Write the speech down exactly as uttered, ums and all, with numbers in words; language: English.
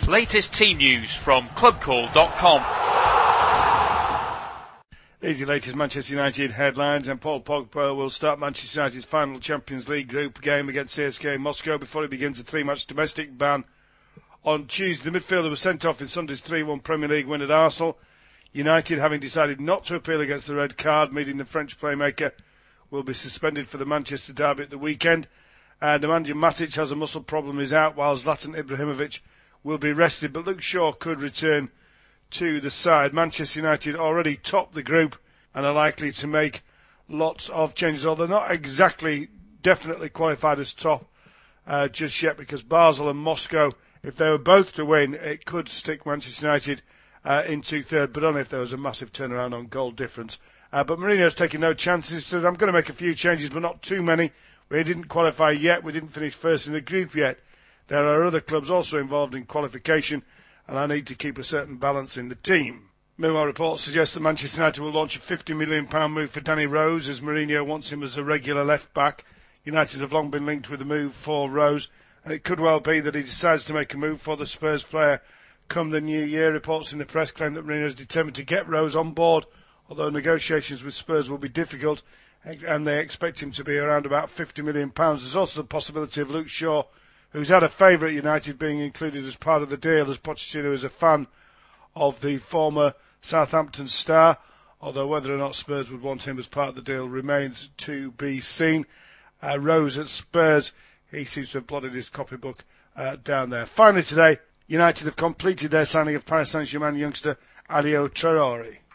Latest team news from club call dot com. These are the latest Manchester United headlines, and Paul Pogba will start Manchester United's final Champions League group game against C S K A Moscow before he begins a three-match domestic ban on Tuesday. The midfielder was sent off in Sunday's three one Premier League win at Arsenal. United, having decided not to appeal against the red card, meaning the French playmaker will be suspended for the Manchester derby at the weekend. And Nemanja Matic has a muscle problem, is out, while Zlatan Ibrahimovic will be rested, but Luke Shaw could return to the side. Manchester United already top the group and are likely to make lots of changes, although not exactly definitely qualified as top uh, just yet, because Basel and Moscow, if they were both to win, it could stick Manchester United uh, into third, but only if there was a massive turnaround on goal difference. Uh, but Mourinho's taking no chances. He says, I'm going to make a few changes, but not too many. We didn't qualify yet. We didn't finish first in the group yet. There are other clubs also involved in qualification, and I need to keep a certain balance in the team. Meanwhile, reports suggest that Manchester United will launch a fifty million pounds move for Danny Rose, as Mourinho wants him as a regular left-back. United have long been linked with the move for Rose, and it could well be that he decides to make a move for the Spurs player come the new year. Reports in the press claim that Mourinho is determined to get Rose on board, although negotiations with Spurs will be difficult, and they expect him to be around about fifty million pounds. There's also the possibility of Luke Shaw, who's had a favourite at United, being included as part of the deal, as Pochettino is a fan of the former Southampton star, although whether or not Spurs would want him as part of the deal remains to be seen. Uh, Rose at Spurs, he seems to have blotted his copybook uh, down there. Finally today, United have completed their signing of Paris Saint-Germain youngster Adio Traore.